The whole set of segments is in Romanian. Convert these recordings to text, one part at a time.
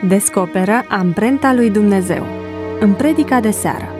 Descoperă amprenta lui Dumnezeu în predica de seară.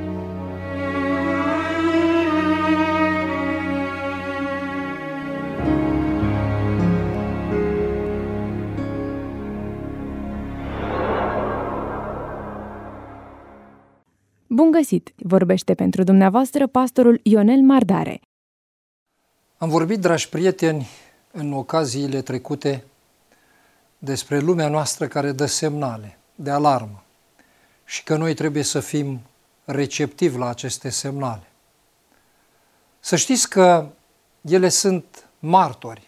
Bun găsit! Vorbește pentru dumneavoastră pastorul Ionel Mardare. Am vorbit, dragi prieteni, în ocaziile trecute despre lumea noastră care dă semnale de alarmă și că noi trebuie să fim receptivi la aceste semnale. Să știți că ele sunt martori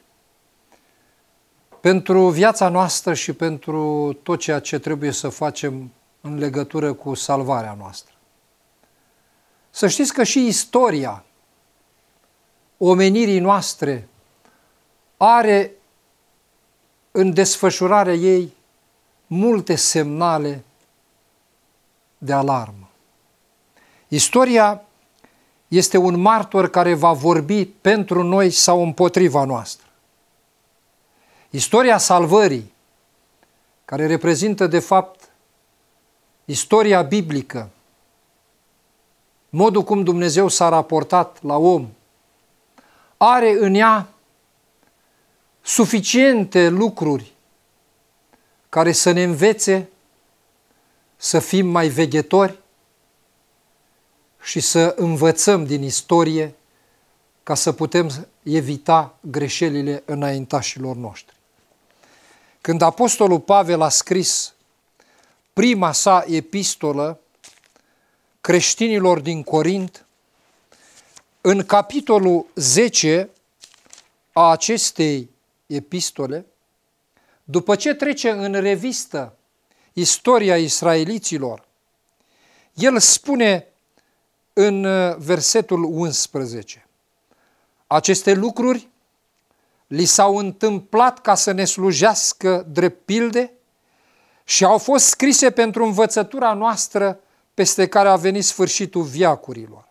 pentru viața noastră și pentru tot ceea ce trebuie să facem în legătură cu salvarea noastră. Să știți că și istoria omenirii noastre are în desfășurarea ei multe semnale de alarmă. Istoria este un martor care va vorbi pentru noi sau împotriva noastră. Istoria salvării, care reprezintă de fapt istoria biblică, modul cum Dumnezeu s-a raportat la om, are în ea suficiente lucruri care să ne învețe să fim mai veghetori și să învățăm din istorie ca să putem evita greșelile înaintașilor noștri. Când Apostolul Pavel a scris prima sa epistolă creștinilor din Corint, în capitolul 10 a acestei epistole, după ce trece în revistă istoria israeliților, el spune în versetul 11: aceste lucruri li s-au întâmplat ca să ne slujească drept pilde și au fost scrise pentru învățătura noastră peste care a venit sfârșitul veacurilor.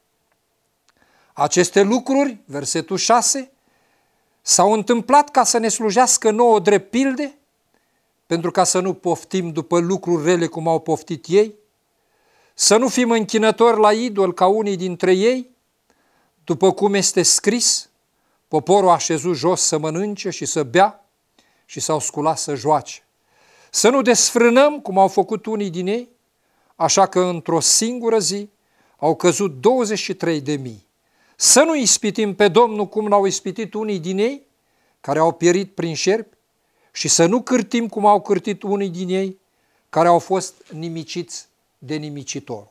Aceste lucruri, versetul 6, s-au întâmplat ca să ne slujească nouă drept pilde, pentru ca să nu poftim după lucruri rele cum au poftit ei, să nu fim închinători la idol ca unii dintre ei, după cum este scris: poporul a șezut jos să mănânce și să bea și s-au sculat să joace. Să nu desfrânăm cum au făcut unii din ei, așa că într-o singură zi au căzut 23.000. Să nu ispitim pe Domnul cum l-au ispitit unii din ei, care au pierit prin șerpi, și să nu cârtim cum au cârtit unii din ei, care au fost nimiciți de nimicitor.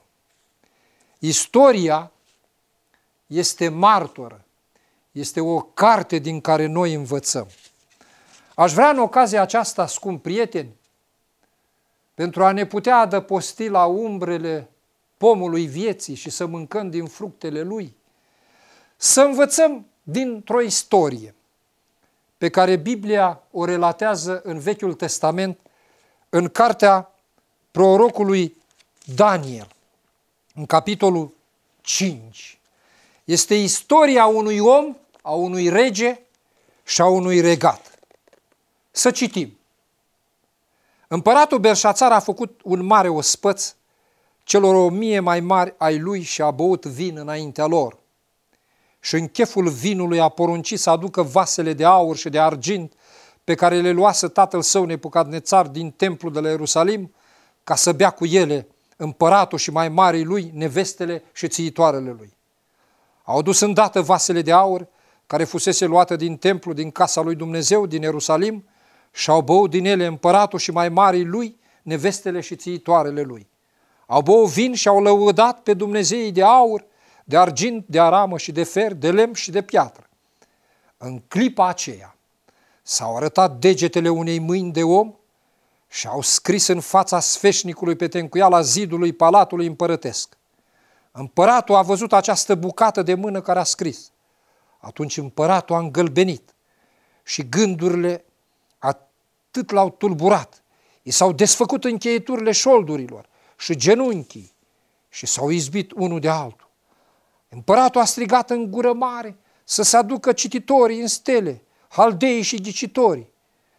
Istoria este martoră, este o carte din care noi învățăm. Aș vrea în ocazia aceasta, scumpi prieteni, pentru a ne putea adăposti la umbrele pomului vieții și să mâncăm din fructele lui, să învățăm dintr-o istorie pe care Biblia o relatează în Vechiul Testament, în cartea prorocului Daniel, în capitolul 5. Este istoria unui om, a unui rege și a unui regat. Să citim. Împăratul Belșațar a făcut un mare ospăț celor 1000 mai mari ai lui și a băut vin înaintea lor. Și în cheful vinului a poruncit să aducă vasele de aur și de argint pe care le luase tatăl său Nebucadnețar din templul de la Ierusalim, ca să bea cu ele împăratul și mai marii lui, nevestele și țiitoarele lui. Au dus îndată vasele de aur care fusese luate din templu, din casa lui Dumnezeu, din Ierusalim, și au băut din ele împăratul și mai marii lui, nevestele și țiitoarele lui. Au băut vin și au lăudat pe Dumnezeii de aur, de argint, de aramă și de fer, de lemn și de piatră. În clipa aceea s-au arătat degetele unei mâini de om și au scris în fața sfeșnicului pe tencuiala zidului palatului împărătesc. Împăratul a văzut această bucată de mână care a scris. Atunci împăratul a îngălbenit și gândurile atât l-au tulburat. I s-au desfăcut încheieturile șoldurilor și genunchii și s-au izbit unul de altul. Împăratul a strigat în gură mare să se aducă cititorii în stele, haldeii și ghicitorii.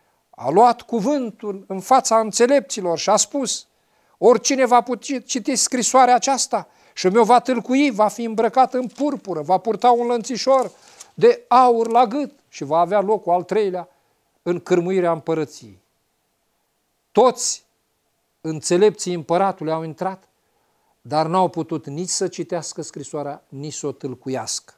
a luat cuvântul în fața înțelepților și a spus: oricine va putea citi scrisoarea aceasta și mi-o va tâlcui, va fi îmbrăcat în purpură, va purta un lănțișor de aur la gât și va avea locul al treilea în cârmuirea împărăției. Toți înțelepții împăratului au intrat, dar n-au putut nici să citească scrisoarea, nici să o tâlcuiască.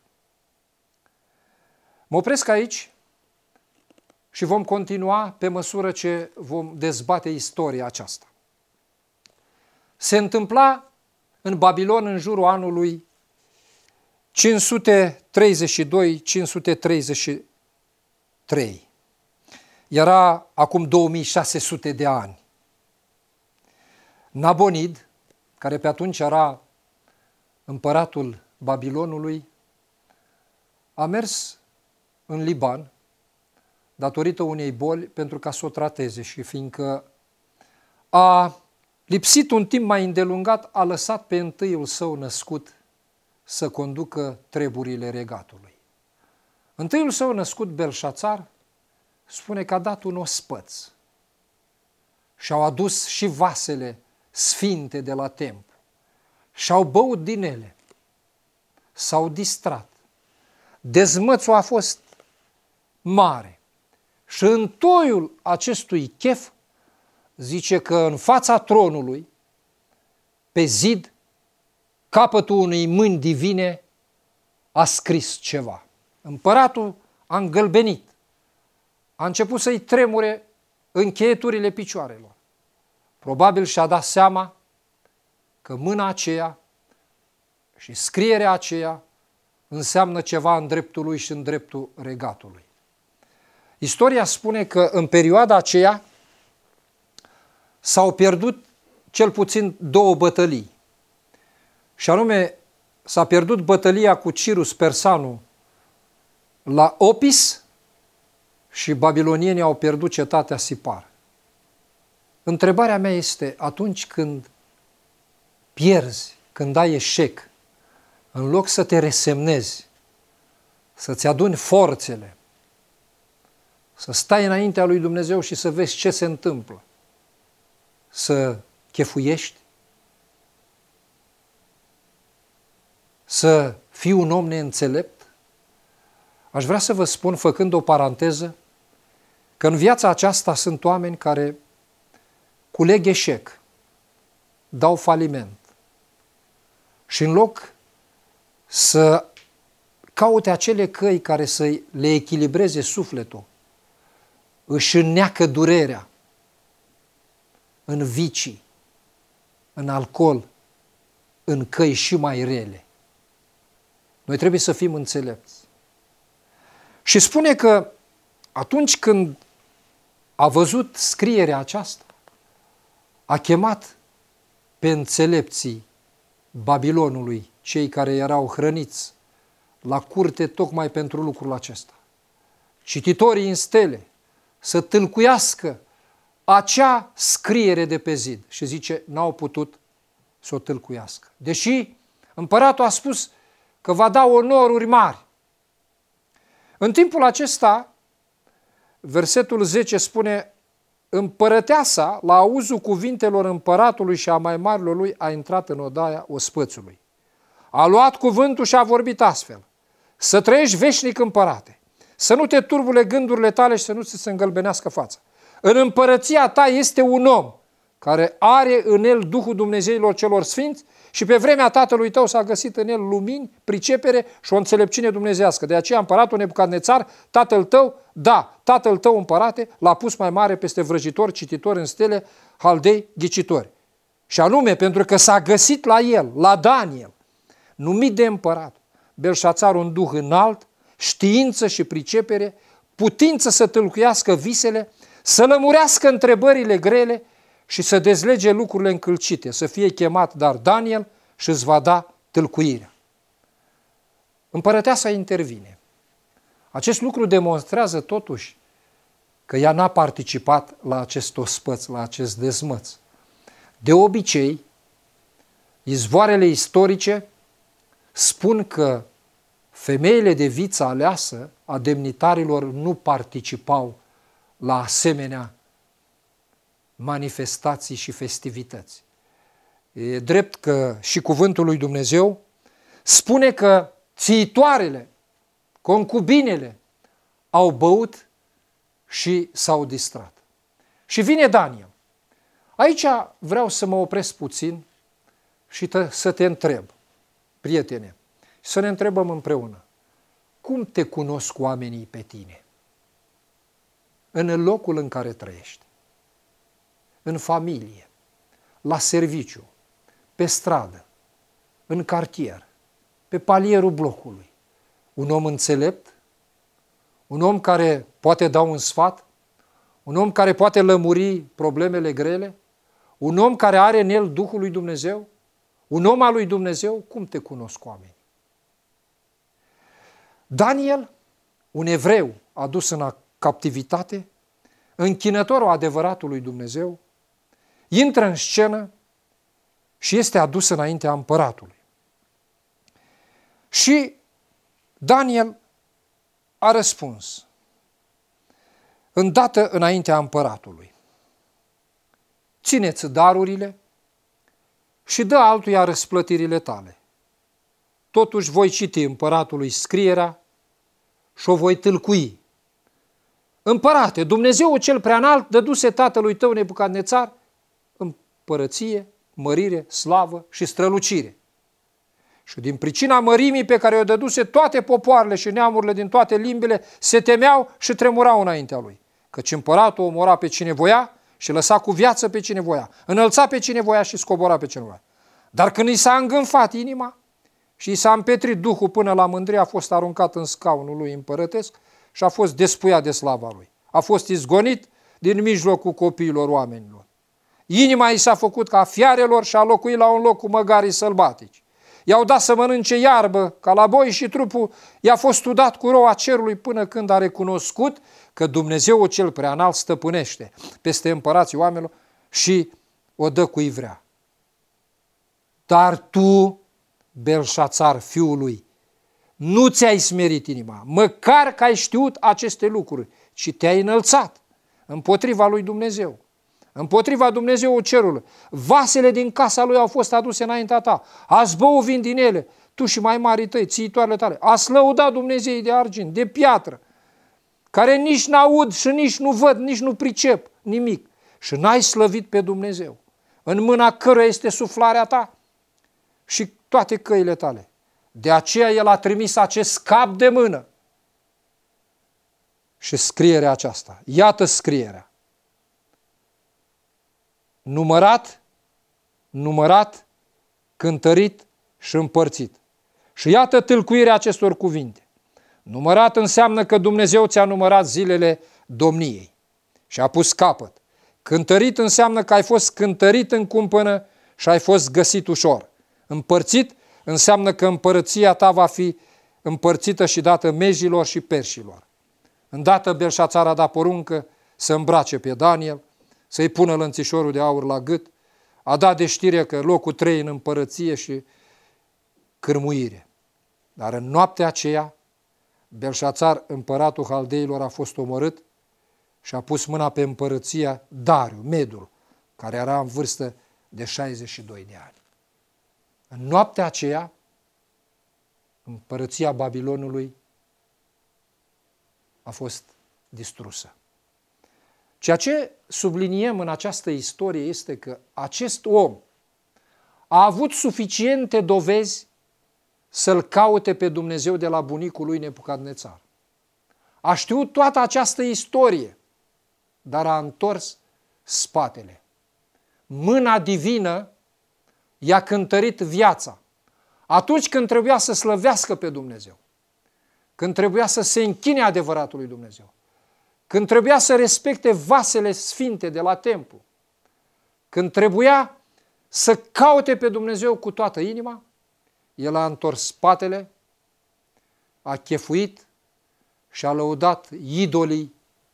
Mă opresc aici și vom continua pe măsură ce vom dezbate istoria aceasta. Se întâmpla în Babilon în jurul anului 532-533. Era acum 2600 de ani. Nabonid, care pe atunci era împăratul Babilonului, a mers în Liban datorită unei boli pentru ca să o trateze și fiindcă a lipsit un timp mai îndelungat, a lăsat pe întâiul său născut să conducă treburile regatului. Întâiul său născut, Belșațar, spune că a dat un ospăț și au adus și vasele sfinte de la templu și au băut din ele, s-au distrat. Dezmățul a fost mare și în toiul acestui chef zice că în fața tronului, pe zid, capătul unei mâini divine a scris ceva. Împăratul a îngălbenit, a început să-i tremure încheieturile picioarelor. Probabil și-a dat seama că mâna aceea și scrierea aceea înseamnă ceva în dreptul lui și în dreptul regatului. Istoria spune că în perioada aceea s-au pierdut cel puțin 2 bătălii. Și anume, s-a pierdut bătălia cu Cirus Persanu la Opis și babilonienii au pierdut cetatea Sipar. Întrebarea mea este, atunci când pierzi, când ai eșec, în loc să te resemnezi, să-ți aduni forțele, să stai înaintea lui Dumnezeu și să vezi ce se întâmplă, să chefuiești, să fii un om neînțelept? Aș vrea să vă spun, făcând o paranteză, că în viața aceasta sunt oameni care culeg eșec, dau faliment și în loc să caute acele căi care să le echilibreze sufletul, își înneacă durerea în vicii, în alcool, în căi și mai rele. Noi trebuie să fim înțelepți. Și spune că atunci când a văzut scrierea aceasta, a chemat pe înțelepții Babilonului, cei care erau hrăniți la curte tocmai pentru lucrul acesta. Cititorii în stele să tâlcuiască acea scriere de pe zid. Și zice, n-au putut să o tâlcuiască. Deși împăratul a spus că va da onoruri mari. În timpul acesta, versetul 10 spune, împărăteasa, la auzul cuvintelor împăratului și a mai marilor lui, a intrat în odaia ospățului. A luat cuvântul și a vorbit astfel: să trăiești veșnic, împărate, să nu te turbule gândurile tale și să nu ți se îngălbenească fața. În împărăția ta este un om care are în el Duhul Dumnezeilor celor sfinți și pe vremea tatălui tău s-a găsit în el lumini, pricepere și o înțelepciune dumnezească. De aceea împăratul Nebucadnețar, tatăl tău, da, tatăl tău împărate, l-a pus mai mare peste vrăjitori, cititori în stele, haldei, ghicitori. Și anume, pentru că s-a găsit la el, la Daniel, numit de împărat, Belșațar, un duh înalt, știință și pricepere, putință să tâlcuiască visele, să lămurească întrebările grele și să dezlege lucrurile încălcite, să fie chemat dar Daniel și îți va da tâlcuirea. Împărăteasa intervine. Acest lucru demonstrează totuși că ea n-a participat la acest ospăț, la acest dezmăț. De obicei, izvoarele istorice spun că femeile de viță aleasă a demnitarilor nu participau la asemenea manifestații și festivități. E drept că și cuvântul lui Dumnezeu spune că țiitoarele, concubinele au băut și s-au distrat. Și vine Daniel. Aici vreau să mă opresc puțin și să te întreb, prietene, să ne întrebăm împreună. Cum te cunosc oamenii pe tine? În locul în care trăiești, în familie, la serviciu, pe stradă, în cartier, pe palierul blocului. Un om înțelept, un om care poate da un sfat, un om care poate lămuri problemele grele, un om care are în el Duhul lui Dumnezeu, un om al lui Dumnezeu. Cum te cunosc oamenii? Daniel, un evreu adus în captivitate, închinătorul adevăratului Dumnezeu, intră în scenă și este adus înaintea împăratului. Și Daniel a răspuns, îndată înaintea împăratului: ține-ți darurile și dă altuia răsplătirile tale. Totuși voi citi împăratului scrierea și o voi tâlcui. Împărate, Dumnezeul cel preanalt dăduse tatălui tău Nebucadnețar împărăție, mărire, slavă și strălucire. Și din pricina mărimii pe care o dăduse, toate popoarele și neamurile din toate limbile se temeau și tremurau înaintea lui. Căci împăratul omora pe cine voia și lăsa cu viață pe cine voia, înălța pe cine voia și scobora pe cine voia. Dar când i s-a îngânfat inima și i s-a împetrit Duhul până la mândrie, a fost aruncat în scaunul lui împărătesc și a fost despuiat de slava lui. A fost izgonit din mijlocul copiilor oamenilor. Inima i s-a făcut ca fiarelor și a locuit la un loc cu măgarii sălbatici. I-au dat să mănânce iarbă ca la boi și trupul i-a fost udat cu roa cerului până când a recunoscut că Dumnezeul cel preanalt stăpânește peste împărații oamenilor și o dă cui vrea. Dar tu, Belșațar, fiul lui, nu ți-ai smerit inima, măcar că ai știut aceste lucruri, ci te-ai înălțat împotriva lui Dumnezeu, împotriva Dumnezeul cerului. Vasele din casa lui au fost aduse înaintea ta, ați băut vin din ele, tu și mai marii tăi, țiitoarele tale, ați lăudat Dumnezeii de argint, de piatră, care nici n-aud și nici nu văd, nici nu pricep nimic, și n-ai slăvit pe Dumnezeu, în mâna căruia este suflarea ta și toate căile tale. De aceea El a trimis acest cap de mână și scrierea aceasta. Iată scrierea. Numărat, cântărit și împărțit. Și iată tâlcuirea acestor cuvinte. Numărat înseamnă că Dumnezeu ți-a numărat zilele domniei și a pus capăt. Cântărit înseamnă că ai fost cântărit în cumpănă și ai fost găsit ușor. Împărțit înseamnă că împărăția ta va fi împărțită și dată mejilor și perșilor. Îndată Belșațar a dat poruncă să îmbrace pe Daniel, să-i pună lănțișorul de aur la gât, a dat de știre că locul 3 în împărăție și cârmuire. Dar în noaptea aceea, Belșațar, împăratul haldeilor, a fost omorât și a pus mâna pe împărăția Dariu, Medul, care era în vârstă de 62 de ani. În noaptea aceea, împărăția Babilonului a fost distrusă. Ceea ce subliniem în această istorie este că acest om a avut suficiente dovezi să-L caute pe Dumnezeu de la bunicul lui Nebucadnețar. A știut toată această istorie, dar a întors spatele. Mâna divină i-a cântărit viața atunci când trebuia să slăvească pe Dumnezeu, când trebuia să se închine adevăratului Dumnezeu, când trebuia să respecte vasele sfinte de la templu, când trebuia să caute pe Dumnezeu cu toată inima, el a întors spatele, a chefuit și a lăudat idolii,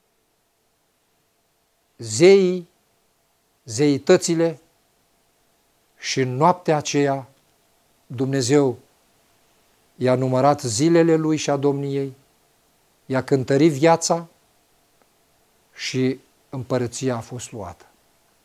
zeii, zeitățile, și în noaptea aceea Dumnezeu i-a numărat zilele lui și a domniei, i-a cântărit viața și împărăția a fost luată.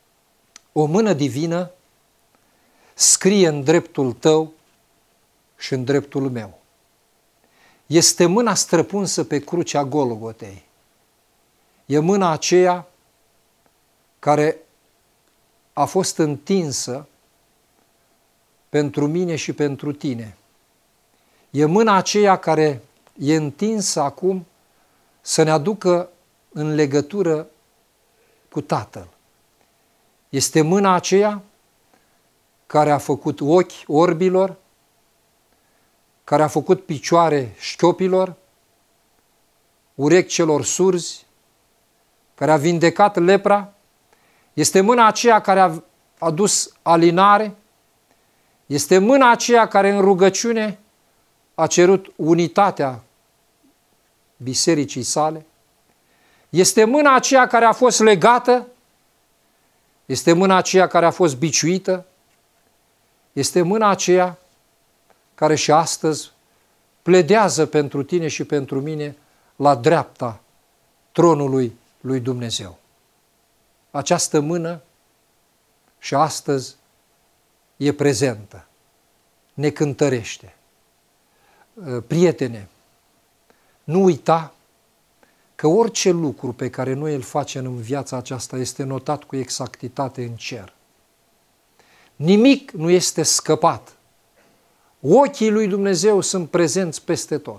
o mână divină scrie în dreptul tău și în dreptul meu. Este mâna străpunsă pe crucea Golgotei. E mâna aceea care a fost întinsă pentru mine și pentru tine. E mâna aceea care e întinsă acum să ne aducă în legătură cu Tatăl. Este mâna aceea care a făcut ochi orbilor, care a făcut picioare șchiopilor, urechi celor surzi, care a vindecat lepra. Este mâna aceea care a adus alinare. Este mâna aceea care în rugăciune a cerut unitatea bisericii sale. Este mâna aceea care a fost legată. Este mâna aceea care a fost biciuită. Este mâna aceea care și astăzi pledează pentru tine și pentru mine la dreapta tronului lui Dumnezeu. Această mână și astăzi e prezentă, ne cântărește. Prietene, nu uita că orice lucru pe care noi îl facem în viața aceasta este notat cu exactitate în cer. Nimic nu este scăpat. Ochii lui Dumnezeu sunt prezenți peste tot.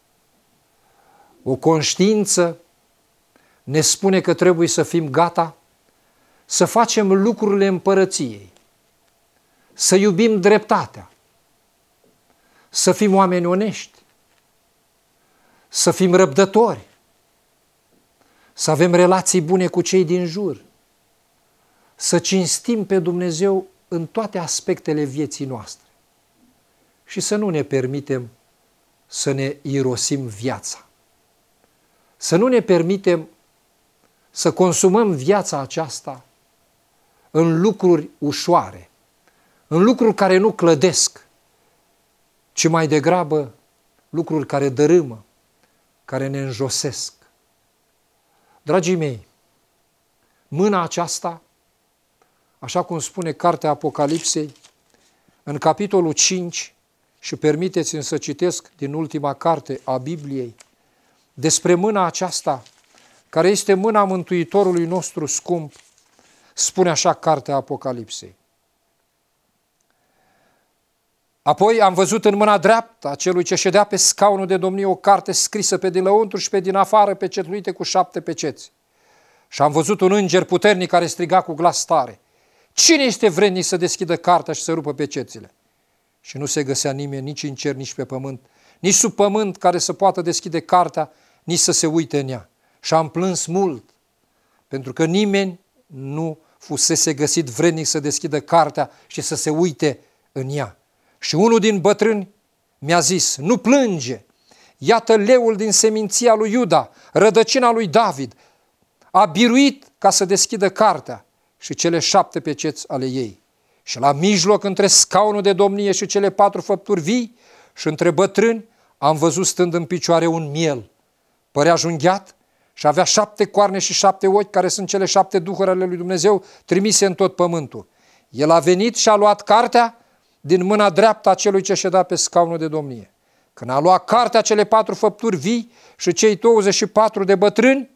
O conștiință ne spune că trebuie să fim gata să facem lucrurile împărăției, să iubim dreptatea, să fim oameni onești, să fim răbdători, să avem relații bune cu cei din jur, să cinstim pe Dumnezeu în toate aspectele vieții noastre și să nu ne permitem să ne irosim viața, să nu ne permitem să consumăm viața aceasta în lucruri ușoare, în lucruri care nu clădesc, ci mai degrabă lucruri care dărâmă, care ne înjosesc. Dragii mei, mâna aceasta, așa cum spune cartea Apocalipsei, în capitolul 5, și permiteți-mi să citesc din ultima carte a Bibliei, despre mâna aceasta, care este mâna Mântuitorului nostru scump, spune așa cartea Apocalipsei. Apoi am văzut în mâna dreaptă a celui ce ședea pe scaunul de domnie o carte scrisă pe din lăuntru și pe din afară, pecetluite cu 7 peceți. Și am văzut un înger puternic care striga cu glas tare: cine este vrednic să deschidă cartea și să rupă pecețile? Și nu se găsea nimeni nici în cer, nici pe pământ, nici sub pământ care să poată deschide cartea, nici să se uite în ea. Și am plâns mult, pentru că nimeni nu fusese găsit vrednic să deschidă cartea și să se uite în ea. Și unul din bătrâni mi-a zis: nu plânge, iată leul din seminția lui Iuda, rădăcina lui David, a biruit ca să deschidă cartea și cele 7 peceți ale ei. Și la mijloc, între scaunul de domnie și cele 4 făpturi vii și între bătrâni, am văzut stând în picioare un miel. Părea junghiat și avea 7 coarne și 7 ochi, care sunt cele 7 duhuri ale lui Dumnezeu trimise în tot pământul. El a venit și a luat cartea din mâna dreaptă a celui ce ședea pe scaunul de domnie. Când a luat cartea, cele 4 făpturi vii și cei 24 de bătrâni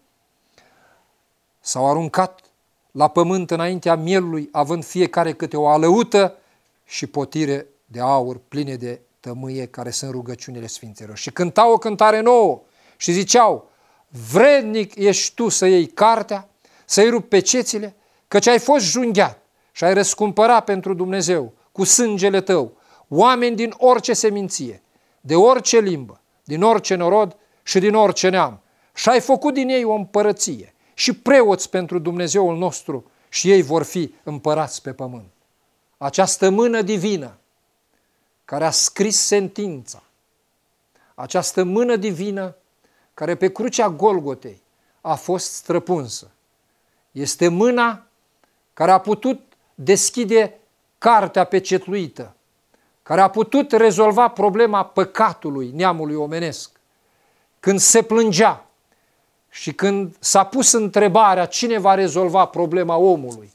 s-au aruncat la pământ înaintea mielului, având fiecare câte o alăută și potire de aur pline de tămâie, care sunt rugăciunile sfinților. Și cântau o cântare nouă și ziceau: vrednic ești tu să iei cartea, să-i rupi pecețile, căci ai fost junghiat și ai răscumpărat pentru Dumnezeu cu sângele tău oameni din orice seminție, de orice limbă, din orice norod și din orice neam, și ai făcut din ei o împărăție și preoți pentru Dumnezeul nostru, și ei vor fi împărați pe pământ. Această mână divină care a scris sentința, această mână divină care pe crucea Golgotei a fost străpunsă, este mâna care a putut deschide cartea pecetluită, care a putut rezolva problema păcatului neamului omenesc. Când se plângea și când s-a pus întrebarea cine va rezolva problema omului,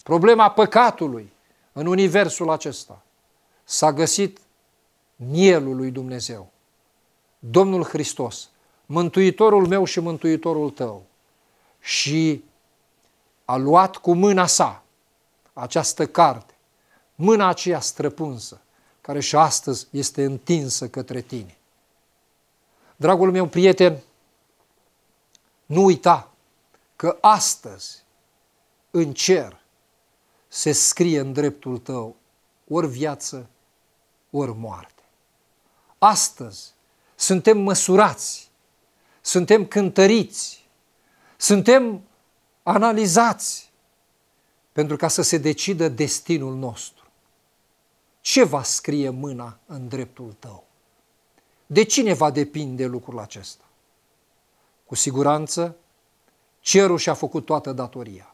problema păcatului în universul acesta, s-a găsit mielul lui Dumnezeu, Domnul Hristos, Mântuitorul meu și Mântuitorul tău, și a luat cu mâna sa această carte, mâna aceea străpunsă, care și astăzi este întinsă către tine. Dragul meu prieten, nu uita că astăzi în cer se scrie în dreptul tău ori viață, ori moarte. Astăzi suntem măsurați, suntem cântăriți, suntem analizați pentru ca să se decidă destinul nostru. Ce va scrie mâna în dreptul tău? De cine va depinde lucrul acesta? Cu siguranță, cerul și-a făcut toată datoria.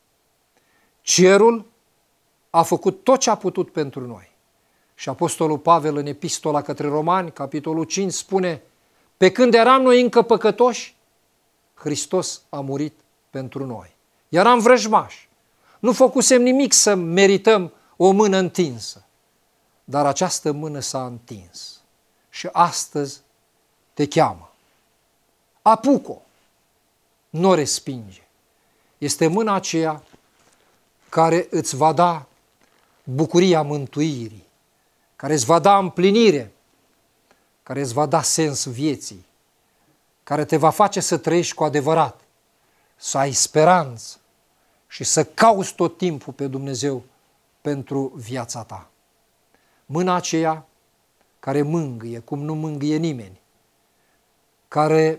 Cerul a făcut tot ce a putut pentru noi. Și Apostolul Pavel în Epistola către Romani, capitolul 5, spune: pe când eram noi încă păcătoși, Hristos a murit pentru noi. Eram vrăjmași. Nu făcusem nimic să merităm o mână întinsă. Dar această mână s-a întins. Și astăzi te cheamă. Apucă-o. Nu o respinge. Este mâna aceea care îți va da bucuria mântuirii, care îți va da împlinire, care îți va da sens vieții, care te va face să trăiești cu adevărat, să ai speranță și să cauți tot timpul pe Dumnezeu pentru viața ta. Mâna aceea care mângâie cum nu mângâie nimeni, care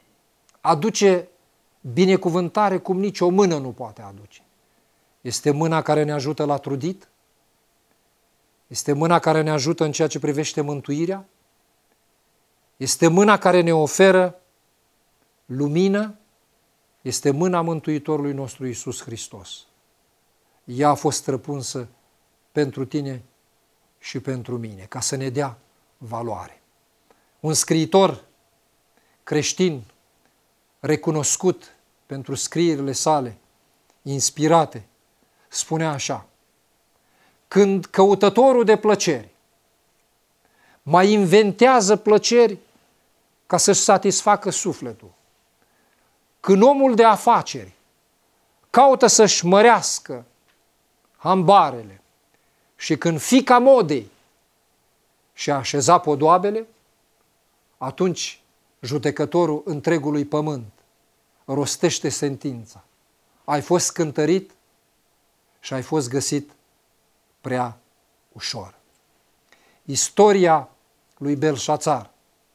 aduce binecuvântare cum nici o mână nu poate aduce. Este mâna care ne ajută la trudit, este mâna care ne ajută în ceea ce privește mântuirea, este mâna care ne oferă lumină, este mâna Mântuitorului nostru Iisus Hristos. Ea a fost străpunsă pentru tine și pentru mine, ca să ne dea valoare. Un scriitor creștin recunoscut pentru scrierile sale inspirate spunea așa: când căutătorul de plăceri mai inventează plăceri ca să-și satisfacă sufletul, când omul de afaceri caută să-și mărească hambarele și când fica modei și-a așezat podoabele, atunci judecătorul întregului pământ rostește sentința: ai fost cântărit și ai fost găsit prea ușor. Istoria lui Belșațar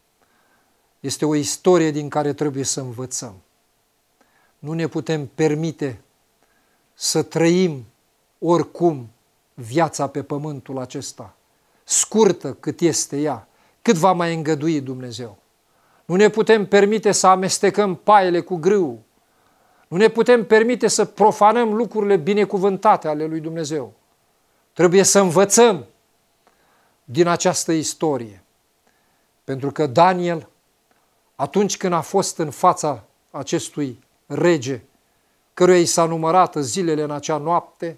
este o istorie din care trebuie să învățăm. Nu ne putem permite să trăim oricum viața pe pământul acesta, scurtă cât este ea, cât va mai îngădui Dumnezeu. Nu ne putem permite să amestecăm paiele cu grâu. Nu ne putem permite să profanăm lucrurile binecuvântate ale lui Dumnezeu. Trebuie să învățăm din această istorie. Pentru că Daniel, atunci când a fost în fața acestui rege, căruia i s-a numărat zilele în acea noapte,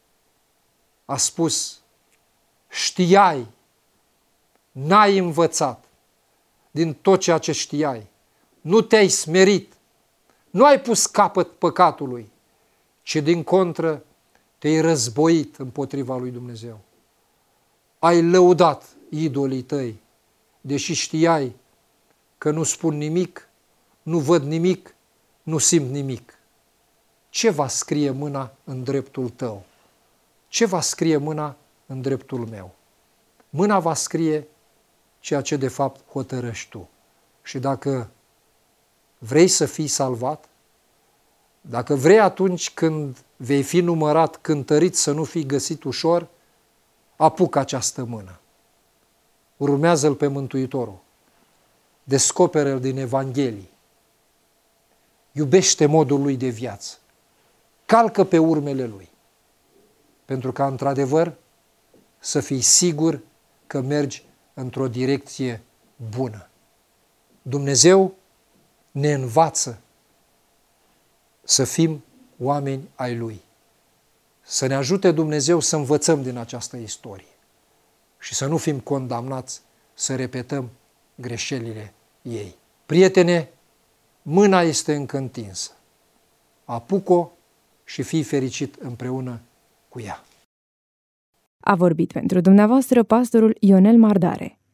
a spus: știai, n-ai învățat din tot ceea ce știai, nu te-ai smerit, nu ai pus capăt păcatului, ci din contră te-ai războit împotriva lui Dumnezeu. Ai lăudat idolii tăi, deși știai că nu spun nimic, nu văd nimic, nu simt nimic. Ce va scrie mâna în dreptul tău? Ce va scrie mâna în dreptul meu? Mâna va scrie ceea ce de fapt hotărăști tu. Și dacă vrei să fii salvat, dacă vrei atunci când vei fi numărat cântărit să nu fii găsit ușor, apucă această mână. Urmează-L pe Mântuitorul. Descoperă-L din Evanghelii. Iubește modul Lui de viață. Calcă pe urmele Lui. Pentru ca, într-adevăr, să fii sigur că mergi într-o direcție bună. Dumnezeu ne învață să fim oameni ai Lui. Să ne ajute Dumnezeu să învățăm din această istorie și să nu fim condamnați să repetăm greșelile ei. Prietene, mâna este încă întinsă. Apuc-o și fii fericit împreună cu ea. A vorbit pentru dumneavoastră pastorul Ionel Mardare.